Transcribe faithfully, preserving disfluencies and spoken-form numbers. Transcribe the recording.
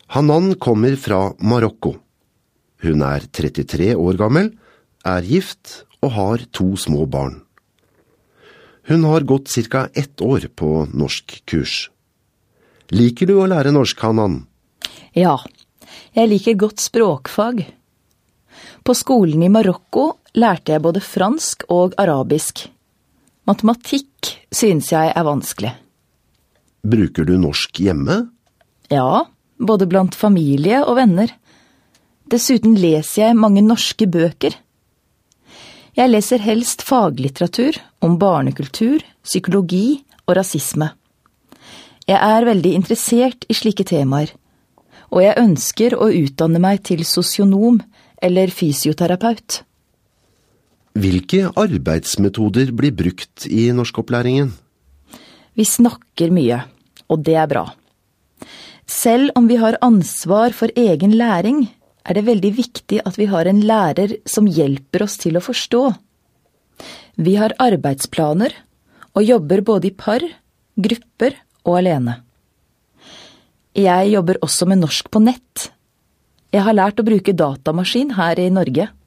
Hanan kommer fra Marokko. Hun er trettitre år gammel, er gift og har to små barn. Hun har gått cirka ett år på norsk kurs. Liker du å lære norsk, Hanan? Ja, jeg liker godt språkfag. På skolen i Marokko lærte jeg både fransk og arabisk. Matematikk synes jeg er vanskelig. Bruker du norsk hjemme? Ja, både blant familie og venner. Dessuten leser jeg mange norske bøker. Jeg leser helst faglitteratur om barnekultur, psykologi og rasisme. Jeg er veldig interessert i slike temaer, og jeg ønsker å utdanne meg til sosionom eller fysioterapeut. Hvilke arbeidsmetoder blir brukt i norskopplæringen? Vi snakker mye, og det er bra. Selv om vi har ansvar for egen læring, er det veldig viktig at vi har en lærer som hjelper oss til å forstå. Vi har arbeidsplaner og jobber både i par, grupper og alene. Jeg jobber også med norsk på nett. Jeg har lært å bruke datamaskin her i Norge.